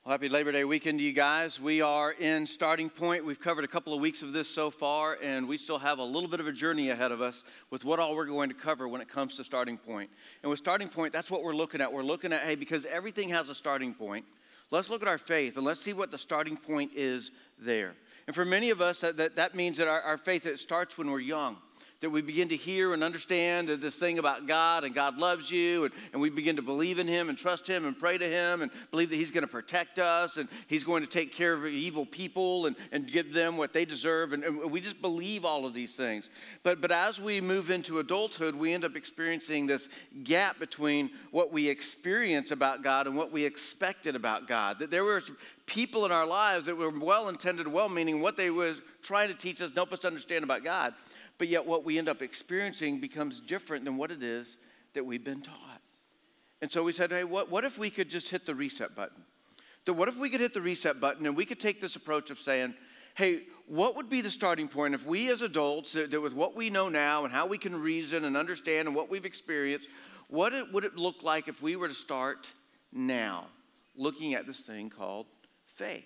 Well, happy Labor Day weekend to you guys. We are in Starting Point. We've covered a couple of weeks of this so far, and we still have a little bit of a journey ahead of us with what all we're going to cover when it comes to Starting Point. And with Starting Point, that's what we're looking at. We're looking at, hey, because everything has a starting point, let's look at our faith, and let's see what the starting point is there. And for many of us, that means that our faith, it starts when we're young. That we begin to hear and understand this thing about God, and God loves you, and we begin to believe in Him and trust Him and pray to Him and believe that He's going to protect us and He's going to take care of evil people and give them what they deserve. And we just believe all of these things. But as we move into adulthood, we end up experiencing this gap between what we experience about God and what we expected about God. That there were people in our lives that were well-intended, well-meaning, what they were trying to teach us, help us understand about God. But yet what we end up experiencing becomes different than what it is that we've been taught. And so we said, hey, what if we could just hit the reset button? So what if we could hit the reset button and we could take this approach of saying, hey, what would be the starting point if we as adults, that with what we know now and how we can reason and understand and what we've experienced, would it look like if we were to start now looking at this thing called faith?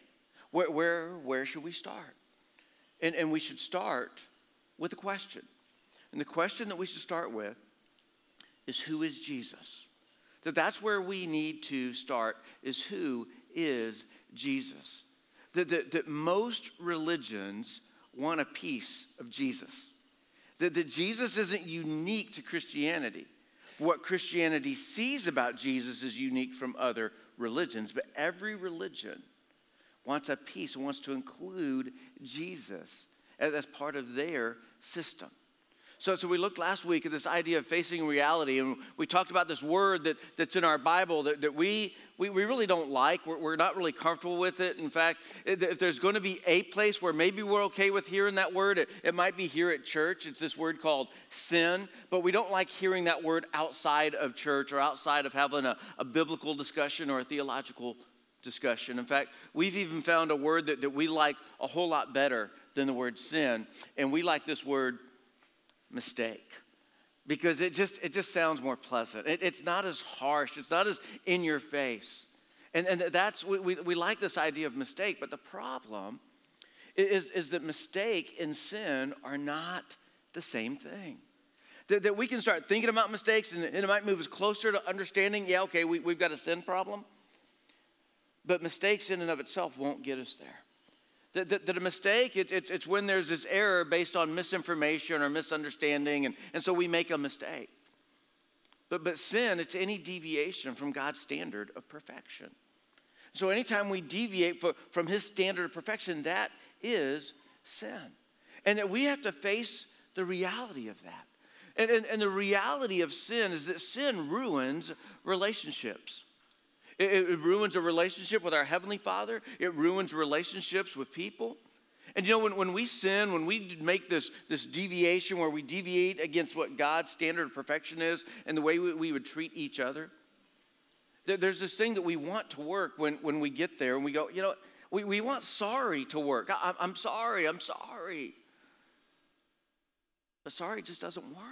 Where should we start? And we should start with a question. And the question that we should start with is, who is Jesus? That's where we need to start, is who is Jesus? That most religions want a piece of Jesus. That Jesus isn't unique to Christianity. What Christianity sees about Jesus is unique from other religions, but every religion wants a piece and wants to include Jesus as part of their system. So we looked last week at this idea of facing reality, and we talked about this word that's in our Bible that we really don't like. We're not really comfortable with it. In fact, if there's going to be a place where maybe we're okay with hearing that word, it might be here at church. It's this word called sin, but we don't like hearing that word outside of church or outside of having a biblical discussion or a theological discussion. In fact, we've even found a word that we like a whole lot better than the word sin, and we like this word mistake, because it just sounds more pleasant. It's not as harsh. It's not as in your face, and that's we like this idea of mistake. But the problem is that mistake and sin are not the same thing. That we can start thinking about mistakes, and it might move us closer to understanding. Yeah, okay, we've got a sin problem, but mistakes in and of itself won't get us there. That a mistake, it's when there's this error based on misinformation or misunderstanding, and so we make a mistake. But sin, it's any deviation from God's standard of perfection. So anytime we deviate from His standard of perfection, that is sin. And that we have to face the reality of that. And the reality of sin is that sin ruins relationships. It ruins a relationship with our Heavenly Father. It ruins relationships with people. And you know, when we sin, when we make this deviation where we deviate against what God's standard of perfection is and the way we would treat each other, there's this thing that we want to work when we get there, and we go, you know, we want sorry to work. I'm sorry. But sorry just doesn't work.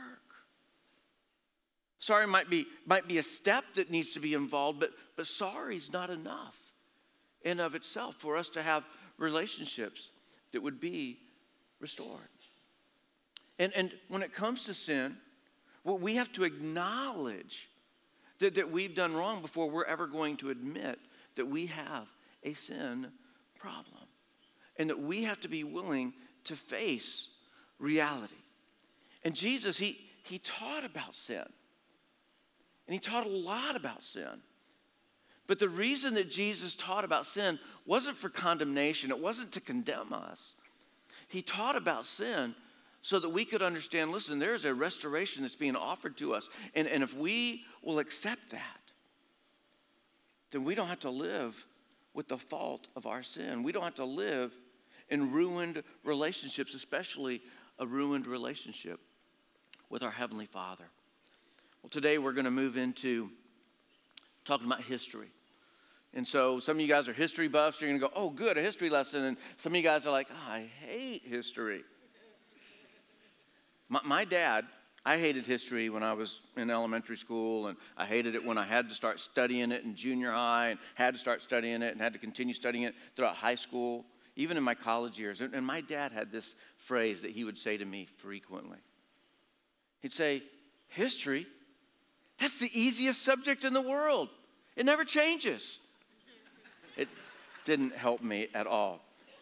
Sorry might be a step that needs to be involved, but sorry's not enough in of itself for us to have relationships that would be restored. And when it comes to sin, well, we have to acknowledge that we've done wrong before we're ever going to admit that we have a sin problem. And that we have to be willing to face reality. And Jesus, he taught about sin. And He taught a lot about sin. But the reason that Jesus taught about sin wasn't for condemnation. It wasn't to condemn us. He taught about sin so that we could understand, listen, there's a restoration that's being offered to us. And if we will accept that, then we don't have to live with the fault of our sin. We don't have to live in ruined relationships, especially a ruined relationship with our Heavenly Father. Well, today we're going to move into talking about history. And so some of you guys are history buffs. You're going to go, oh, good, a history lesson. And some of you guys are like, oh, I hate history. My dad I hated history when I was in elementary school, and I hated it when I had to start studying it in junior high and had to start studying it and had to continue studying it throughout high school, even in my college years. And my dad had this phrase that he would say to me frequently. He'd say, history, that's the easiest subject in the world. It never changes. It didn't help me at all.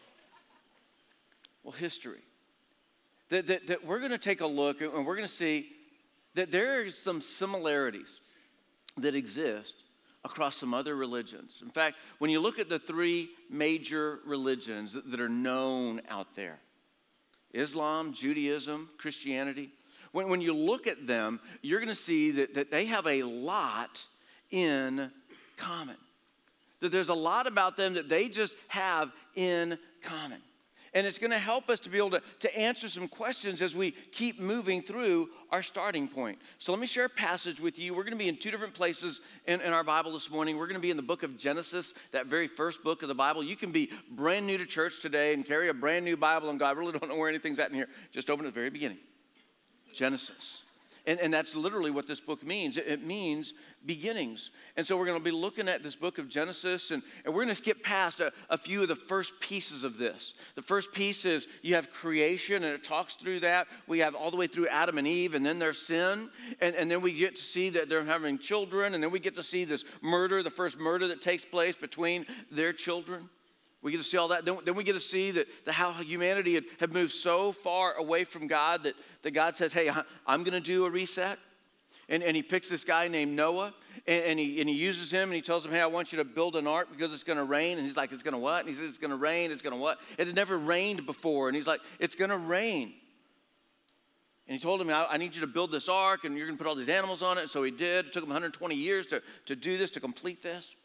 Well, history. That we're going to take a look and we're going to see that there are some similarities that exist across some other religions. In fact, when you look at the three major religions that are known out there, Islam, Judaism, Christianity, when you look at them, you're going to see that they have a lot in common. That there's a lot about them that they just have in common. And it's going to help us to be able to answer some questions as we keep moving through our starting point. So let me share a passage with you. We're going to be in two different places in our Bible this morning. We're going to be in the book of Genesis, that very first book of the Bible. You can be brand new to church today and carry a brand new Bible and go, I really don't know where anything's at in here. Just open at the very beginning. Genesis. And that's literally what this book means. It means beginnings. And so we're going to be looking at this book of Genesis, and we're going to skip past a few of the first pieces of this. The first piece is you have creation, and it talks through that. We have all the way through Adam and Eve, and then their sin. And then we get to see that they're having children, and then we get to see this murder, the first murder that takes place between their children. We get to see all that. Then we get to see that how humanity had moved so far away from God that God says, hey, I'm going to do a reset. And he picks this guy named Noah, and he uses him, and he tells him, hey, I want you to build an ark because it's going to rain. And he's like, it's going to what? And he said, it's going to rain. It's going to what? It had never rained before. And he's like, it's going to rain. And he told him, I need you to build this ark, and you're going to put all these animals on it. And so he did. It took him 120 years to do this, to complete this.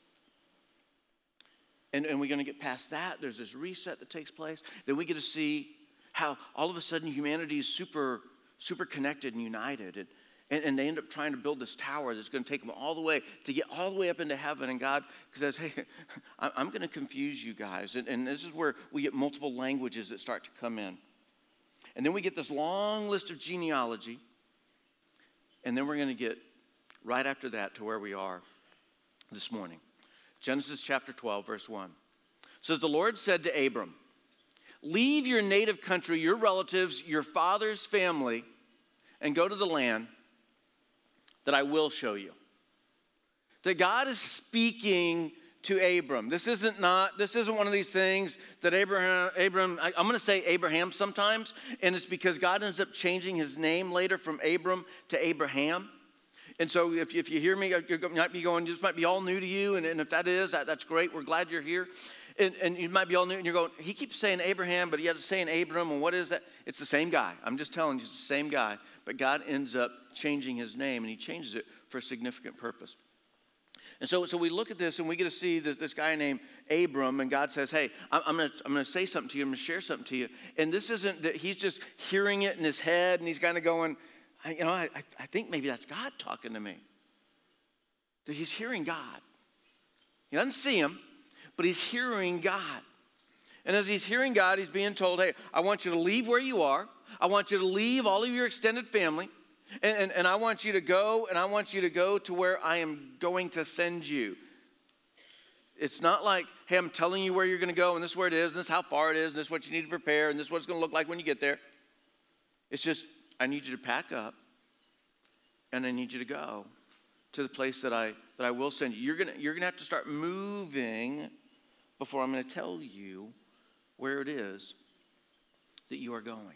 And we're going to get past that. There's this reset that takes place. Then we get to see how all of a sudden humanity is super, super connected and united. And they end up trying to build this tower that's going to take them all the way, to get all the way up into heaven. And God says, hey, I'm going to confuse you guys. And this is where we get multiple languages that start to come in. And then we get this long list of genealogy. And then we're going to get right after that to where we are this morning. Genesis chapter 12, verse 1. It says, the Lord said to Abram, leave your native country, your relatives, your father's family, and go to the land that I will show you. That God is speaking to Abram. This isn't one of these things that Abram, I'm going to say Abraham sometimes, and it's because God ends up changing his name later from Abram to Abraham. And so if you hear me, you might be going, this might be all new to you. And if that is, that's great. We're glad you're here. And you might be all new and you're going, he keeps saying Abraham, but he had to say Abram. And what is that? It's the same guy. I'm just telling you, it's the same guy. But God ends up changing his name, and he changes it for a significant purpose. And so we look at this, and we get to see this guy named Abram, and God says, hey, I'm going to say something to you. I'm going to share something to you. And this isn't that he's just hearing it in his head, and he's kind of going, I think maybe that's God talking to me. That he's hearing God. He doesn't see him, but he's hearing God. And as he's hearing God, he's being told, hey, I want you to leave where you are. I want you to leave all of your extended family. And I want you to go, and I want you to go to where I am going to send you. It's not like, hey, I'm telling you where you're going to go, and this is where it is, and this is how far it is, and this is what you need to prepare, and this is what it's going to look like when you get there. It's just, I need you to pack up, and I need you to go to the place that I will send you. You're gonna have to start moving before I'm going to tell you where it is that you are going.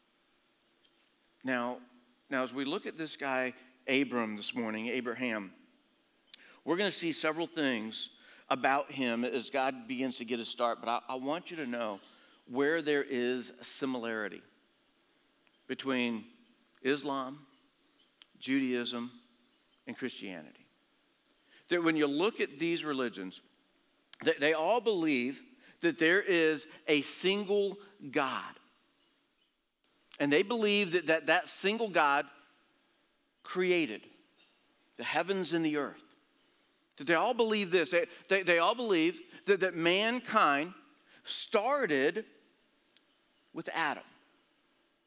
Now, as we look at this guy, Abram, this morning, Abraham, we're going to see several things about him as God begins to get his start. But I want you to know where there is a similarity between Islam, Judaism, and Christianity. That when you look at these religions, they all believe that there is a single God. And they believe that single God created the heavens and the earth. That they all believe this. They all believe that mankind started with Adam.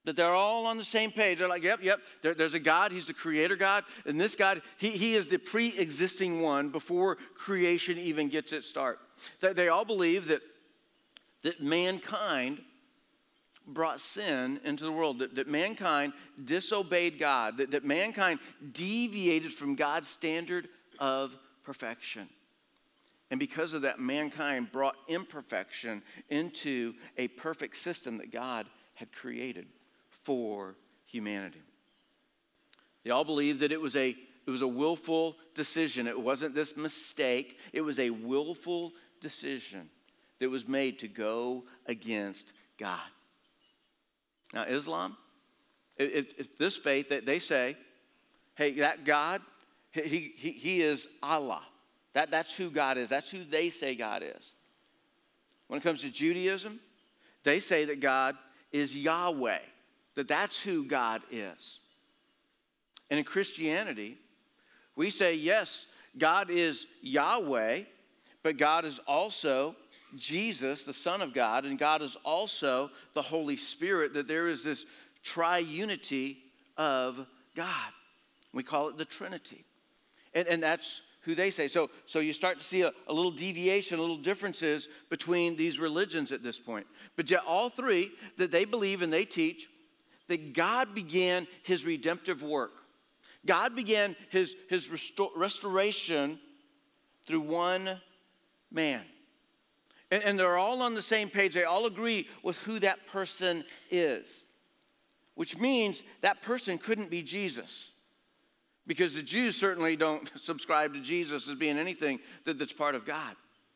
That they're all on the same page. They're like, yep, there's a God. He's the creator God. And this God, he is the pre-existing one before creation even gets its start. That they all believe that mankind brought sin into the world, that mankind disobeyed God, that mankind deviated from God's standard of perfection. And because of that, mankind brought imperfection into a perfect system that God had created for humanity. They all believed that it was a willful decision. It wasn't this mistake. It was a willful decision that was made to go against God. Now, Islam, it's this faith that they say, hey, that God, he is Allah. That's who God is. That's who they say God is. When it comes to Judaism, they say that God is Yahweh, that's who God is. And in Christianity, we say, yes, God is Yahweh, but God is also Jesus, the Son of God, and God is also the Holy Spirit, that there is this triunity of God. We call it the Trinity. And that's who they say. So you start to see a little deviation, a little differences between these religions at this point. But yet all three, that they believe and they teach that God began his redemptive work. God began his restoration through one man. And they're all on the same page. They all agree with who that person is. Which means that person couldn't be Jesus. Because the Jews certainly don't subscribe to Jesus as being anything that's part of God.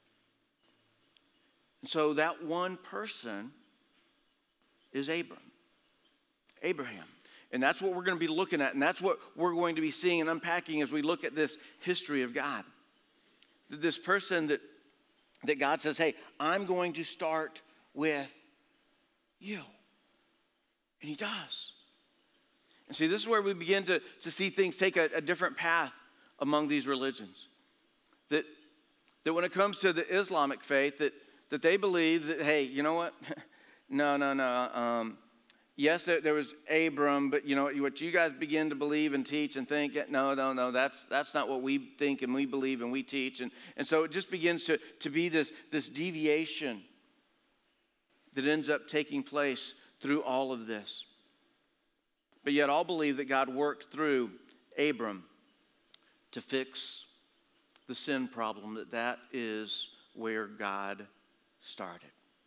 And so that one person is Abraham. And that's what we're going to be looking at. And that's what we're going to be seeing and unpacking as we look at this history of God. This person that God says, hey, I'm going to start with you. And he does. And see, this is where we begin to see things take a different path among these religions. That when it comes to the Islamic faith, that they believe that, hey, you know what? No. Yes, there was Abram, but you know what you guys begin to believe and teach and think, no, that's not what we think and we believe and we teach. And so it just begins to be this deviation that ends up taking place through all of this. But yet all believe that God worked through Abram to fix the sin problem, that is where God started.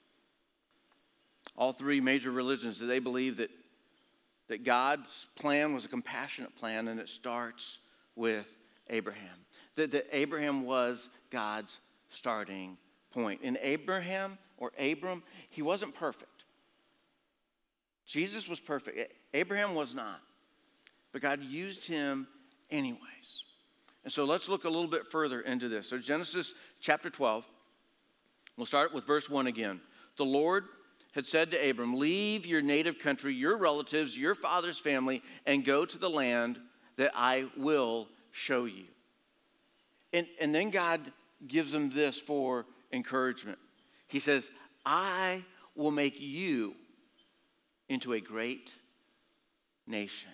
All three major religions, they believe that God's plan was a compassionate plan, and it starts with Abraham. That Abraham was God's starting point. And Abraham, or Abram, he wasn't perfect. Jesus was perfect. Abraham was not. But God used him anyways. And so let's look a little bit further into this. So Genesis chapter 12, we'll start with verse 1 again. The Lord had said to Abram, leave your native country, your relatives, your father's family, and go to the land that I will show you. And then God gives him this for encouragement. He says, I will make you into a great nation.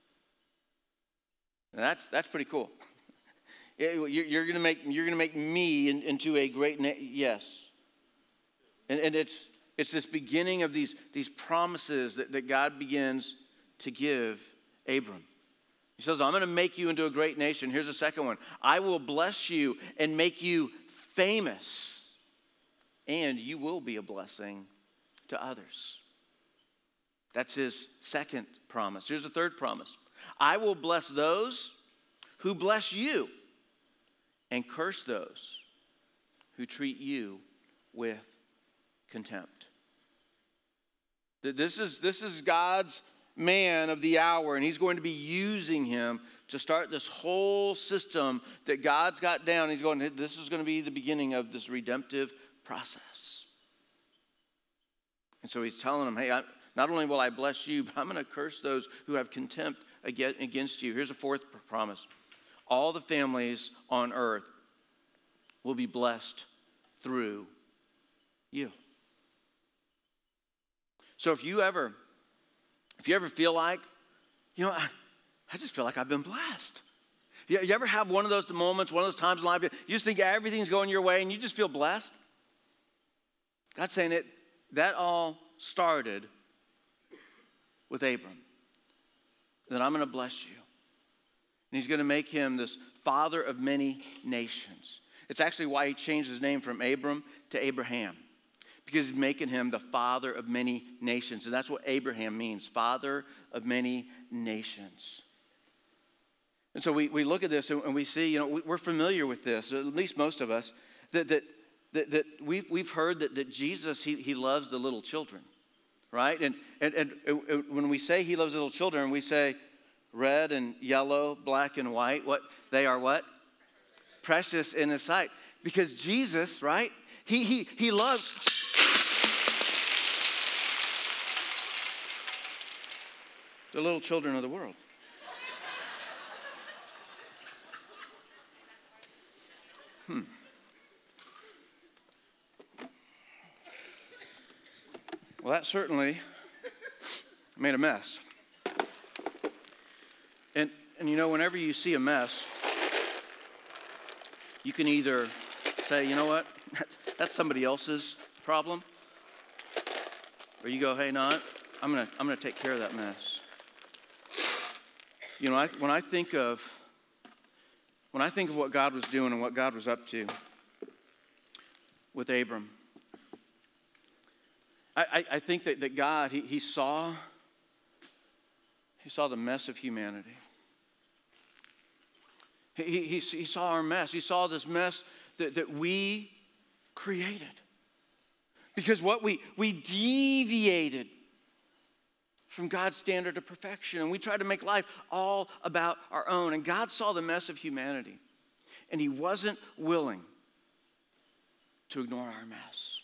Now that's pretty cool. You're going to make me into a great nation. Yes. And it's this beginning of these promises that God begins to give Abram. He says, I'm going to make you into a great nation. Here's the second one. I will bless you and make you famous, and you will be a blessing to others. That's his second promise. Here's the third promise. I will bless those who bless you and curse those who treat you with contempt. This is God's man of the hour, and he's going to be using him to start this whole system that God's got down. He's going, this is going to be the beginning of this redemptive process. And so he's telling them, hey, not only will I bless you, but I'm going to curse those who have contempt against you. Here's a fourth promise. All the families on earth will be blessed through you. So if you ever If you ever feel like, I just feel like I've been blessed. You ever have one of those moments, one of those times in life, you just think everything's going your way and you just feel blessed? God's saying that all started with Abram. That I'm going to bless you. And he's going to make him this father of many nations. It's actually why he changed his name from Abram to Abraham. Because he's making him the father of many nations. And that's what Abraham means, father of many nations. And so we look at this and we see, we're familiar with this, at least most of us, that we've heard that Jesus, he loves the little children, right? And when we say he loves little children, we say red and yellow, black and white, they are what? Precious in his sight. Because Jesus, right? He loves the little children of the world. Well, that certainly made a mess. And whenever you see a mess, you can either say, you know what, that's somebody else's problem, or you go, hey, no, I'm gonna take care of that mess. When I think of what God was doing and what God was up to with Abram, I think that God, he saw the mess of humanity. He saw our mess. He saw this mess that we created. Because we deviated from God's standard of perfection. And we tried to make life all about our own. And God saw the mess of humanity. And he wasn't willing to ignore our mess.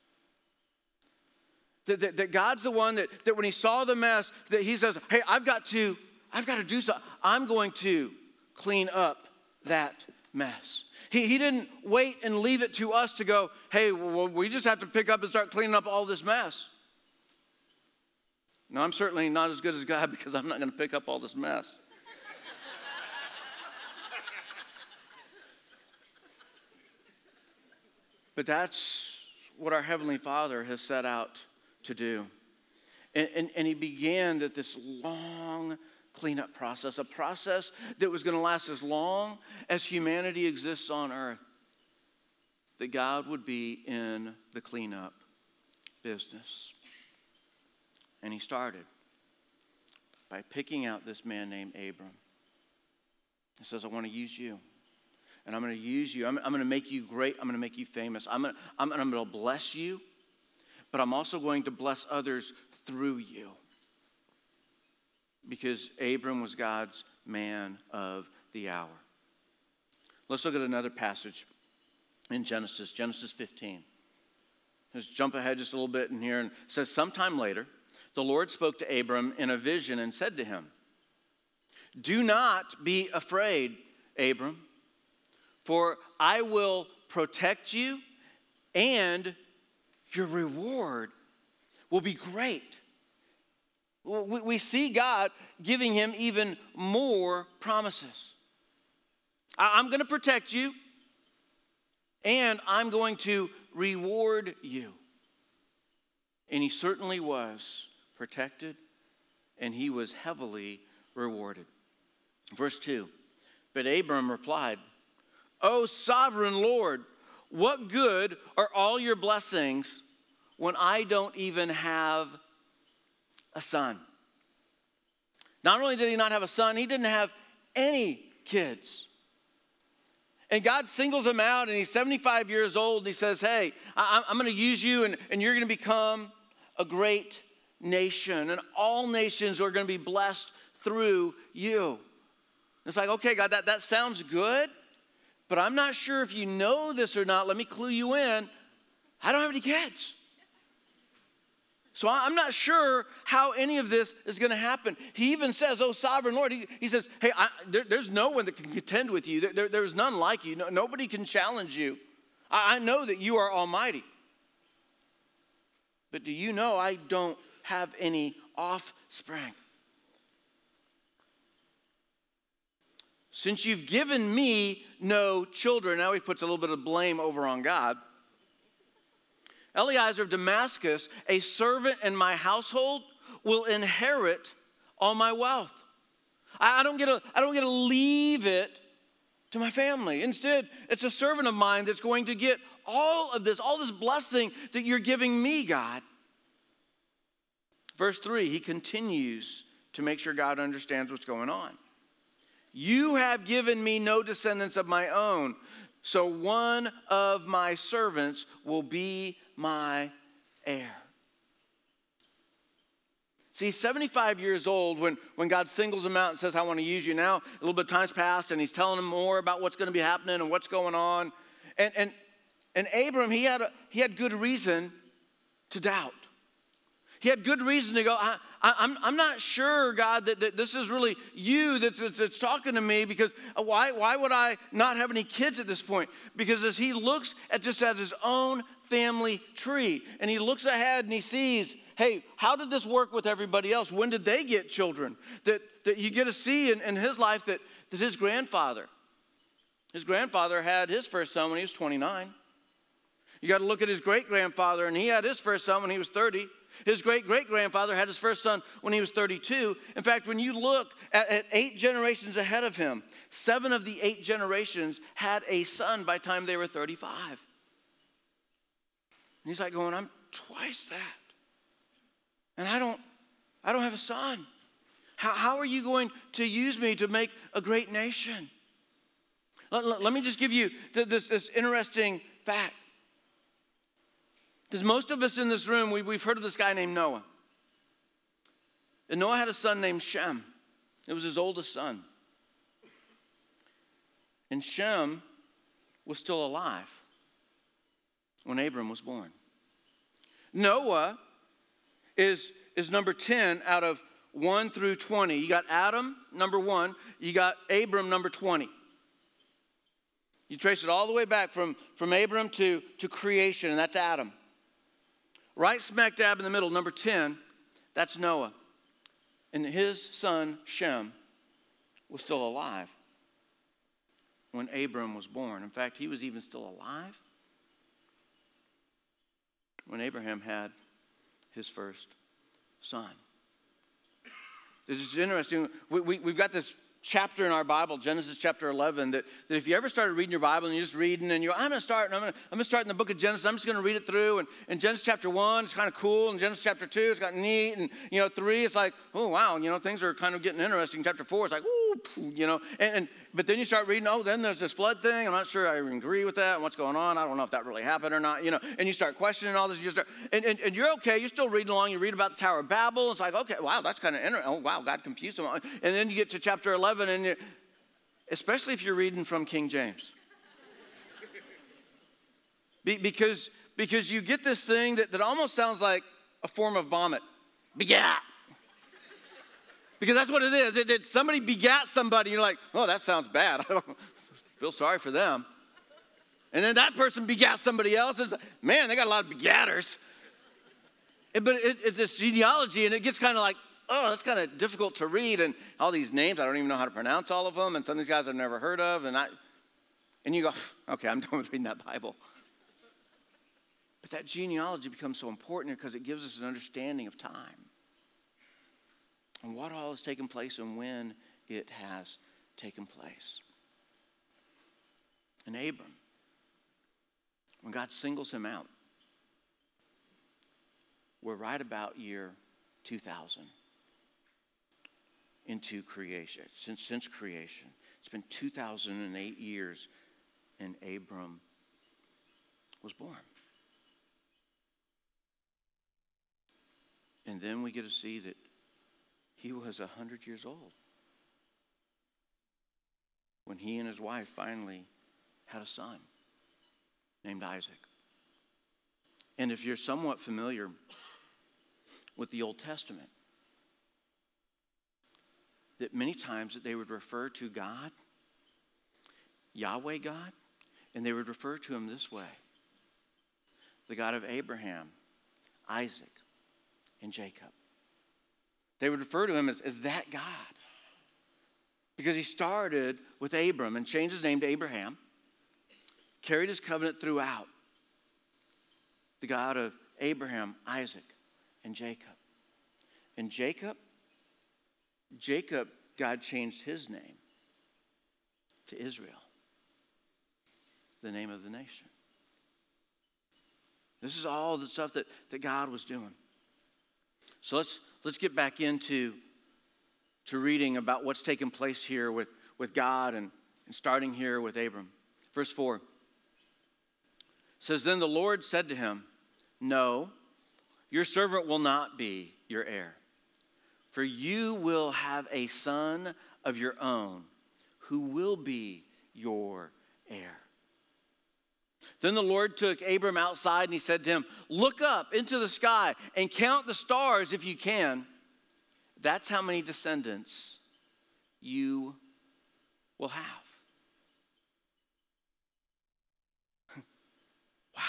That God's the one that when he saw the mess, that he says, hey, I've got to do something. I'm going to clean up that mess. He didn't wait and leave it to us to go, hey, well, we just have to pick up and start cleaning up all this mess. No, I'm certainly not as good as God because I'm not going to pick up all this mess. But that's what our Heavenly Father has set out to do. And he began this long cleanup process, a process that was going to last as long as humanity exists on earth, that God would be in the cleanup business. And he started by picking out this man named Abram. He says, I want to use you. And I'm going to use you. I'm going to make you great. I'm going to make you famous. I'm going to bless you. But I'm also going to bless others through you. Because Abram was God's man of the hour. Let's look at another passage in Genesis 15. Let's jump ahead just a little bit in here. And it says, sometime later, the Lord spoke to Abram in a vision and said to him, do not be afraid, Abram, for I will protect you and your reward will be great. We see God giving him even more promises. I'm going to protect you and I'm going to reward you. And he certainly was protected and he was heavily rewarded. Verse 2, but Abram replied, O sovereign Lord, what good are all your blessings when I don't even have a son? Not only did he not have a son, he didn't have any kids. And God singles him out, and he's 75 years old, and he says, hey, I'm going to use you, and you're going to become a great nation, and all nations are going to be blessed through you. And it's like, okay, God, that sounds good, but I'm not sure if you know this or not. Let me clue you in. I don't have any kids. So I'm not sure how any of this is going to happen. He even says, oh, sovereign Lord, he says, hey, there's no one that can contend with you. There's none like you. Nobody can challenge you. I know that you are almighty. But do you know I don't have any offspring. Since you've given me no children, now he puts a little bit of blame over on God. Eliezer of Damascus, a servant in my household, will inherit all my wealth. I don't get to leave it to my family. Instead, it's a servant of mine that's going to get all this blessing that you're giving me, God. Verse 3, he continues to make sure God understands what's going on. You have given me no descendants of my own, so one of my servants will be my heir. See, he's 75 years old when God singles him out and says, I want to use you. Now, a little bit of time's passed, and he's telling him more about what's going to be happening and what's going on. And Abram, he had good reason to doubt. He had good reason to go, I'm not sure, God, that this is really you that's talking to me, because why would I not have any kids at this point? Because as he looks at his own family tree, and he looks ahead and he sees, hey, how did this work with everybody else? When did they get children? That you get to see in his life that his grandfather had his first son when he was 29. You got to look at his great-grandfather, and he had his first son when he was 30. His great-great-grandfather had his first son when he was 32. In fact, when you look at 8 generations ahead of him, 7 of the 8 generations had a son by the time they were 35. And he's like going, I'm twice that. And I don't have a son. How are you going to use me to make a great nation? Let me just give you this interesting fact. Because most of us in this room, we've heard of this guy named Noah. And Noah had a son named Shem. It was his oldest son. And Shem was still alive when Abram was born. Noah is number 10 out of 1 through 20. You got Adam, number 1. You got Abram, number 20. You trace it all the way back from Abram to creation, and that's Adam. Right smack dab in the middle, number 10, that's Noah. And his son, Shem, was still alive when Abram was born. In fact, he was even still alive when Abraham had his first son. It's interesting. We've got this chapter in our Bible, Genesis chapter 11, that if you ever started reading your Bible and you're just reading and I'm going to start in the book of Genesis. I'm just going to read it through. And Genesis chapter 1 is kind of cool. And Genesis chapter 2 is kind of neat. And 3 it's like, oh wow, things are kind of getting interesting. Chapter 4 is like, ooh, but then you start reading. Oh, then there's this flood thing. I'm not sure I even agree with that and what's going on. I don't know if that really happened or not. And you start questioning all this. And you're okay. You're still reading along. You read about the Tower of Babel. It's like, okay, wow, that's kind of interesting. Oh wow, God confused them. And then you get to chapter 11. And especially if you're reading from King James. Because you get this thing that almost sounds like a form of vomit. Begat. Because that's what it is. Somebody begat somebody. And you're like, oh, that sounds bad. I don't feel sorry for them. And then that person begat somebody else. It's, man, they got a lot of begatters. But it's this genealogy, and it gets kind of like, oh, that's kind of difficult to read. And all these names, I don't even know how to pronounce all of them. And some of these guys I've never heard of. And you go, okay, I'm done with reading that Bible. But that genealogy becomes so important because it gives us an understanding of time and what all has taken place and when it has taken place. And Abram, when God singles him out, we're right about year 2000 into creation, since creation. It's been 2008 years, and Abram was born. And then we get to see that he was 100 years old when he and his wife finally had a son named Isaac. And if you're somewhat familiar with the Old Testament, that many times that they would refer to God, Yahweh God, and they would refer to him this way: the God of Abraham, Isaac, and Jacob. They would refer to him as that God. Because he started with Abram and changed his name to Abraham, carried his covenant throughout. The God of Abraham, Isaac, and Jacob. And Jacob, God changed his name to Israel, the name of the nation. This is all the stuff that God was doing. So let's get back into reading about what's taking place here with God and starting here with Abram. Verse 4 says, Then the Lord said to him, No, your servant will not be your heir, for you will have a son of your own who will be your heir. Then the Lord took Abram outside and he said to him, Look up into the sky and count the stars if you can. That's how many descendants you will have. Wow.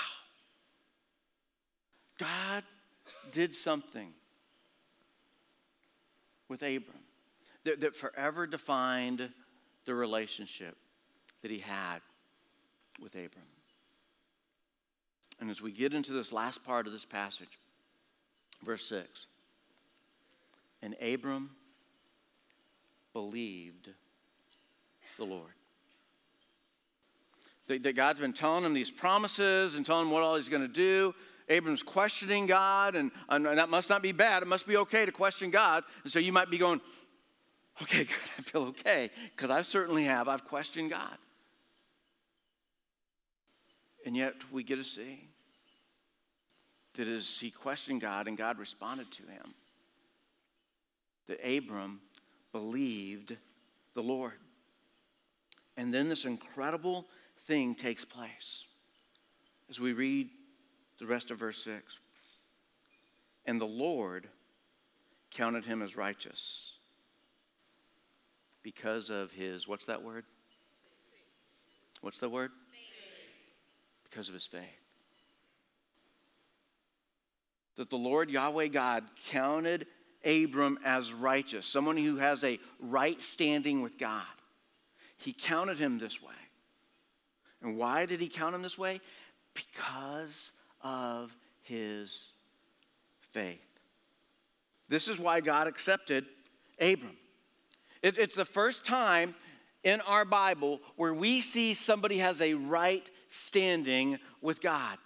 God did something with Abram that forever defined the relationship that he had with Abram. And as we get into this last part of this passage, verse 6, and Abram believed the Lord. That God's been telling him these promises and telling him what all he's going to do. Abram's questioning God, and that must not be bad. It must be okay to question God. And so you might be going, okay, good, I feel okay, because I certainly have. I've questioned God. And yet we get to see that as he questioned God and God responded to him, that Abram believed the Lord. And then this incredible thing takes place as we read the rest of verse 6. And the Lord counted him as righteous because of his, what's that word? What's the word? Faith. Because of his faith. That the Lord Yahweh God counted Abram as righteous, someone who has a right standing with God. He counted him this way. And why did he count him this way? Because of his faith. This is why God accepted Abram. It's the first time in our Bible where we see somebody has a right standing with God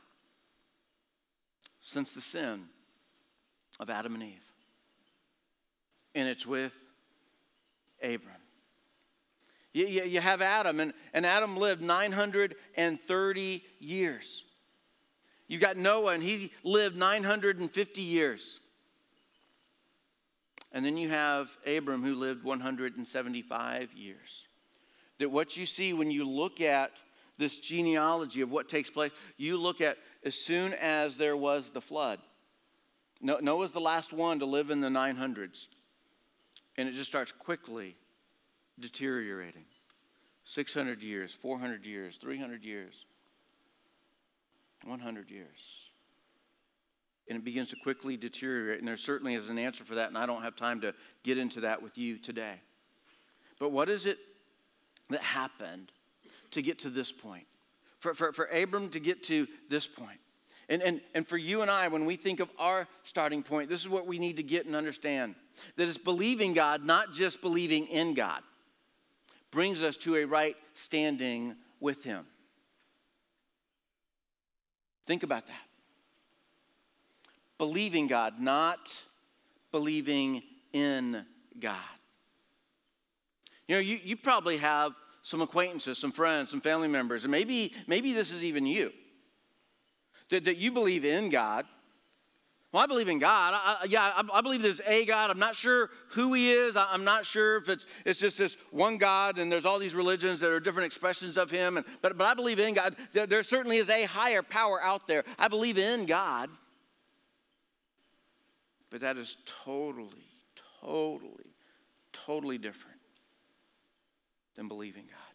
since the sin of Adam and Eve. And it's with Abram. You have Adam, and Adam lived 930 years. You've got Noah, and he lived 950 years. And then you have Abram, who lived 175 years. That what you see when you look at this genealogy of what takes place, you look at as soon as there was the flood. Noah's the last one to live in the 900s. And it just starts quickly deteriorating. 600 years, 400 years, 300 years, 100 years. And it begins to quickly deteriorate. And there certainly is an answer for that, and I don't have time to get into that with you today. But what is it that happened to get to this point? For Abram to get to this point. And for you and I, when we think of our starting point, this is what we need to get and understand. That it's believing God, not just believing in God, brings us to a right standing with him. Think about that. Believing God, not believing in God. You know, you probably have some acquaintances, some friends, some family members, and maybe this is even you. That you believe in God. Well, I believe in God. I believe there's a God. I'm not sure who he is. I'm not sure if it's just this one God, and there's all these religions that are different expressions of him. But I believe in God. There certainly is a higher power out there. I believe in God. But that is totally different than believing God.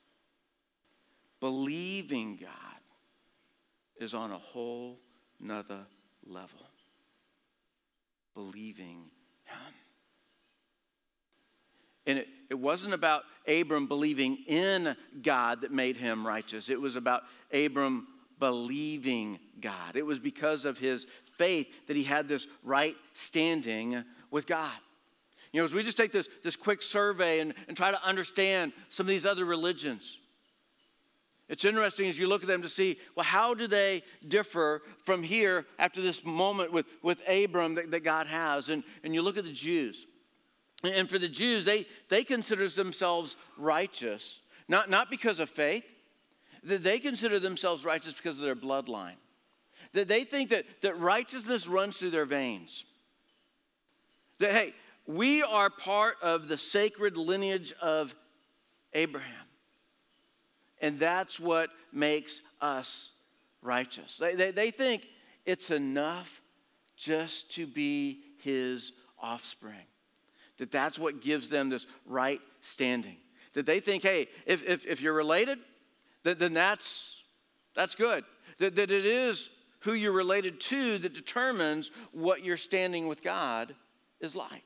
Believing God is on a whole nother level. Believing him. And it wasn't about Abram believing in God that made him righteous. It was about Abram believing God. It was because of his faith that he had this right standing with God. You know, as we just take this quick survey and try to understand some of these other religions, it's interesting as you look at them to see, well, how do they differ from here after this moment with Abram that God has? And you look at the Jews. And for the Jews, they consider themselves righteous, not because of faith. That they consider themselves righteous because of their bloodline. That they think that righteousness runs through their veins. That, hey, we are part of the sacred lineage of Abraham. And that's what makes us righteous. They think it's enough just to be his offspring. That's what gives them this right standing. That they think, hey, if you're related, then that's good. That it is who you're related to that determines what your standing with God is like.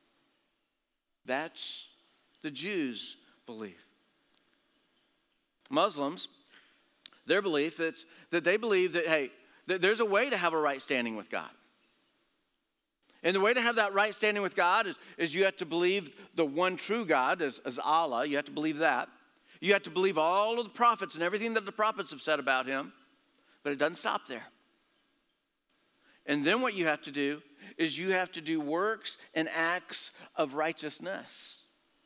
That's the Jews' belief. Muslims, their belief is that they believe that, hey, there's a way to have a right standing with God. And the way to have that right standing with God is you have to believe the one true God as Allah. You have to believe that. You have to believe all of the prophets and everything that the prophets have said about him. But it doesn't stop there. And then what you have to do is you have to do works and acts of righteousness.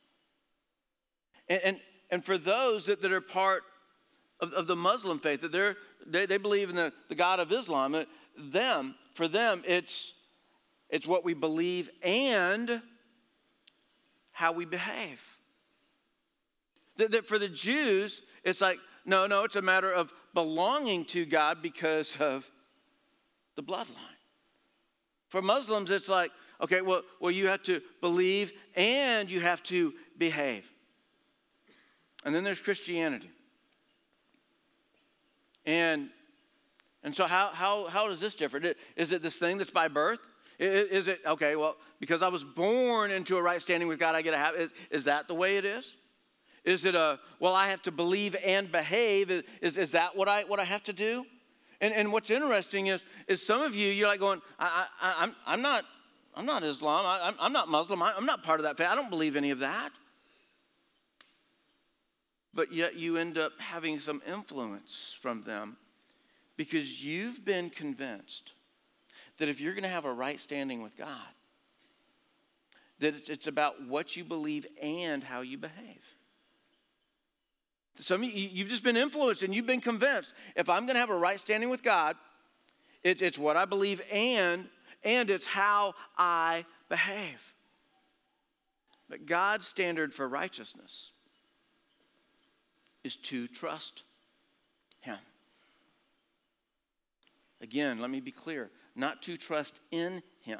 And for those that are part of the Muslim faith, that they believe in the God of Islam, for them it's what we believe and how we behave. That for the Jews, it's like, no, it's a matter of belonging to God because of the bloodline. For Muslims, it's like, okay, well, you have to believe and you have to behave. And then there's Christianity. And so how does this differ? Is it this thing that's by birth? Is it, okay, well, because I was born into a right standing with God, I get to have it. Is that the way it is? Is it I have to believe and behave? Is that what I have to do? And what's interesting is some of you're like going, I'm not Islam, I'm not Muslim, I'm not part of that faith, I don't believe any of that. But yet you end up having some influence from them because you've been convinced that if you're going to have a right standing with God, that it's about what you believe and how you behave. Some of you've just been influenced and you've been convinced, if I'm going to have a right standing with God, it's what I believe and it's how I behave. But God's standard for righteousness is to trust him. Again, let me be clear. Not to trust in him,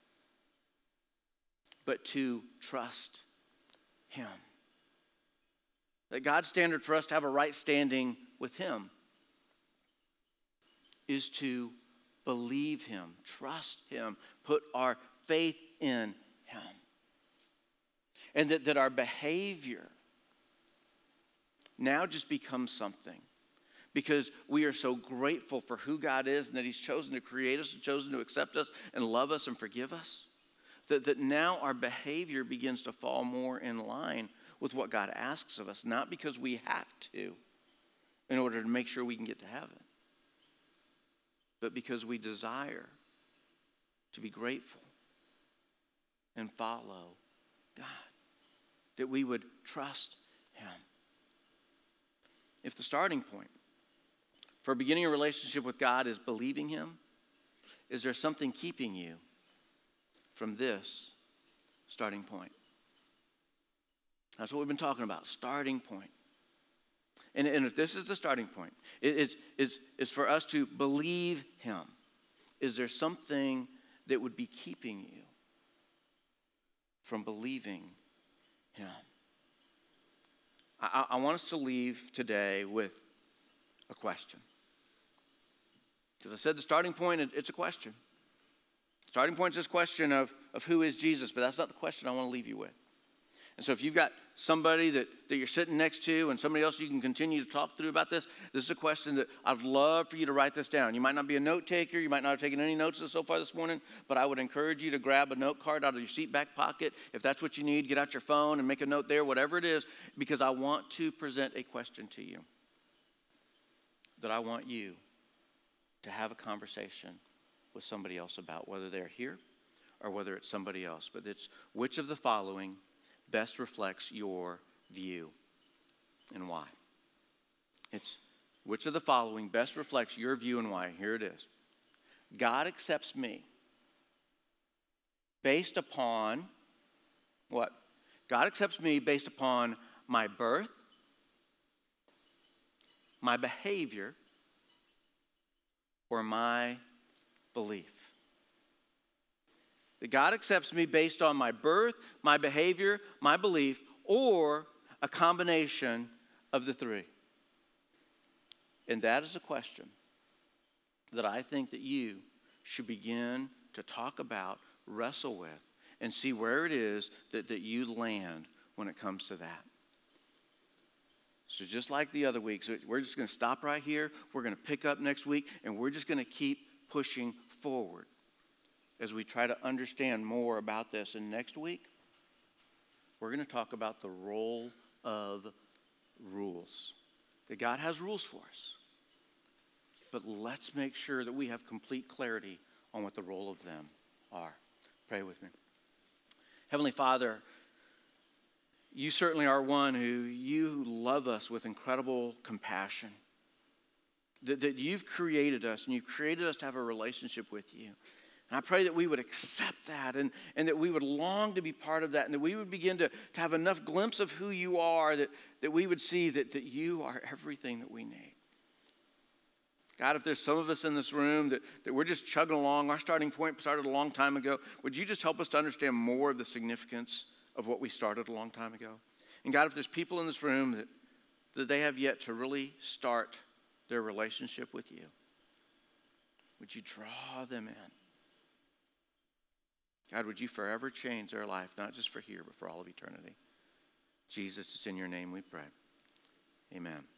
but to trust him. That God's standard for us to have a right standing with him is to believe him, trust him, put our faith in him. And that our behavior now just becomes something because we are so grateful for who God is and that he's chosen to create us and chosen to accept us and love us and forgive us. That now our behavior begins to fall more in line with what God asks of us, not because we have to in order to make sure we can get to heaven, but because we desire to be grateful and follow God, that we would trust him. If the starting point for beginning a relationship with God is believing him, is there something keeping you from this starting point? That's what we've been talking about, starting point. And if this is the starting point, it's for us to believe him. Is there something that would be keeping you from believing him? I want us to leave today with a question. Because I said the starting point, it's a question. Starting point is this question of who is Jesus, but that's not the question I want to leave you with. And so if you've got somebody that you're sitting next to and somebody else you can continue to talk through about this is a question that I'd love for you to write this down. You might not be a note taker. You might not have taken any notes so far this morning, but I would encourage you to grab a note card out of your seat back pocket. If that's what you need, get out your phone and make a note there, whatever it is, because I want to present a question to you that I want you to have a conversation with somebody else about, whether they're here or whether it's somebody else. But it's which of the following best reflects your view and why? It's which of the following best reflects your view and why? Here it is. God accepts me based upon what? God accepts me based upon my birth, my behavior, or my belief. That God accepts me based on my birth, my behavior, my belief, or a combination of the three. And that is a question that I think that you should begin to talk about, wrestle with, and see where it is that you land when it comes to that. So just like the other weeks, we're just going to stop right here. We're going to pick up next week, and we're just going to keep pushing forward as we try to understand more about this. And next week, we're going to talk about the role of rules. That God has rules for us. But let's make sure that we have complete clarity on what the role of them are. Pray with me. Heavenly Father, you certainly are one you love us with incredible compassion. That you've created us, and you've created us to have a relationship with you. And I pray that we would accept that and that we would long to be part of that, and that we would begin to have enough glimpse of who you are that we would see that you are everything that we need. God, if there's some of us in this room that we're just chugging along, our starting point started a long time ago, would you just help us to understand more of the significance of what we started a long time ago? And God, if there's people in this room that they have yet to really start their relationship with you, would you draw them in? God, would you forever change their life, not just for here, but for all of eternity? Jesus, it's in your name we pray. Amen.